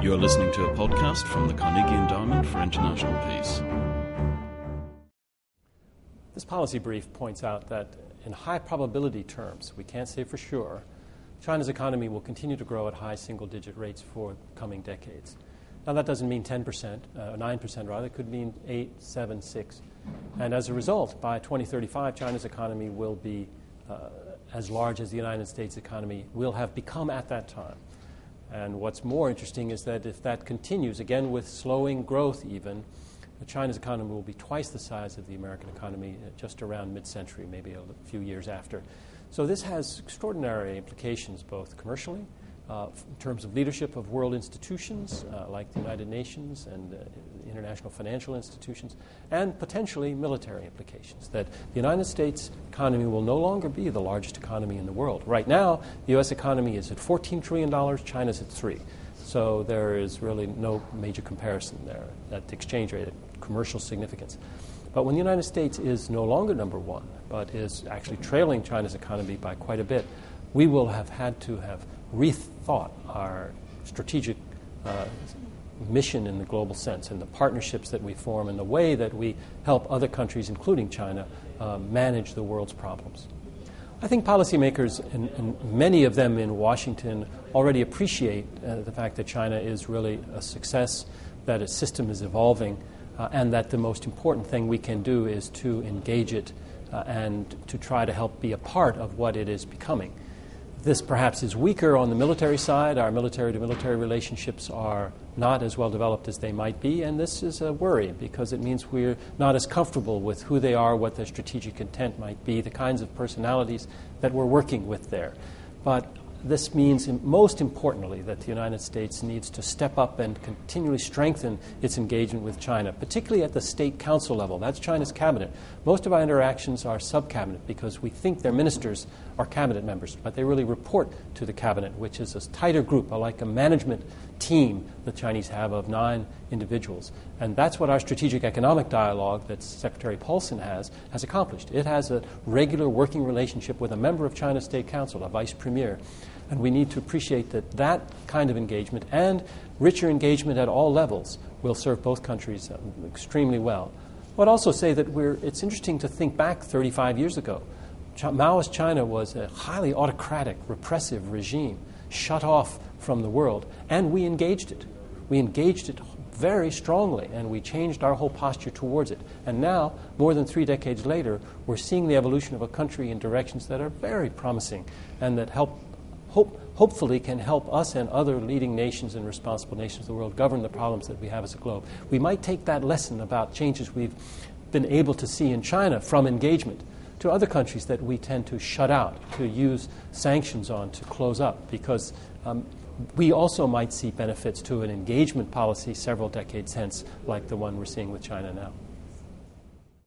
You're listening to a podcast from the Carnegie Endowment for International Peace. This policy brief points out that in high probability terms, we can't say for sure, China's economy will continue to grow at high single-digit rates for coming decades. Now, that doesn't mean 10%, 9% rather. It could mean 8, 7, 6. And as a result, by 2035, China's economy will be as large as the United States economy will have become at that time. And what's more interesting is that if that continues, again with slowing growth even, China's economy will be twice the size of the American economy just around mid-century, maybe a few years after. So this has extraordinary implications both commercially, in terms of leadership of world institutions like the United Nations and international financial institutions, and potentially military implications, that the United States economy will no longer be the largest economy in the world. Right now, the U.S. economy is at $14 trillion, China's at $3 trillion. So there is really no major comparison there at the exchange rate, at commercial significance. But when the United States is no longer number one, but is actually trailing China's economy by quite a bit, we will have had to have rethought our strategic mission in the global sense and the partnerships that we form and the way that we help other countries, including China, manage the world's problems. I think policymakers, and many of them in Washington, already appreciate the fact that China is really a success, that its system is evolving, and that the most important thing we can do is to engage it and to try to help be a part of what it is becoming. This perhaps is weaker on the military side. Our military-to-military relationships are not as well developed as they might be, and this is a worry because it means we're not as comfortable with who they are, what their strategic intent might be, the kinds of personalities that we're working with there. But this means, most importantly, that the United States needs to step up and continually strengthen its engagement with China, particularly at the State Council level. That's China's cabinet. Most of our interactions are sub-cabinet because we think their ministers are cabinet members, but they really report to the cabinet, which is a tighter group, like a management team the Chinese have of 9 individuals. And that's what our strategic economic dialogue that Secretary Paulson has accomplished. It has a regular working relationship with a member of China's State Council, a vice premier. And we need to appreciate that kind of engagement and richer engagement at all levels will serve both countries extremely well. I would also say that it's interesting to think back 35 years ago. Maoist China was a highly autocratic, repressive regime, shut off from the world, and we engaged it. We engaged it very strongly, and we changed our whole posture towards it. And now, more than 3 decades later, we're seeing the evolution of a country in directions that are very promising and that hopefully can help us and other leading nations and responsible nations of the world govern the problems that we have as a globe. We might take that lesson about changes we've been able to see in China from engagement to other countries that we tend to shut out, to use sanctions on, to close up, because we also might see benefits to an engagement policy several decades hence, like the one we're seeing with China now.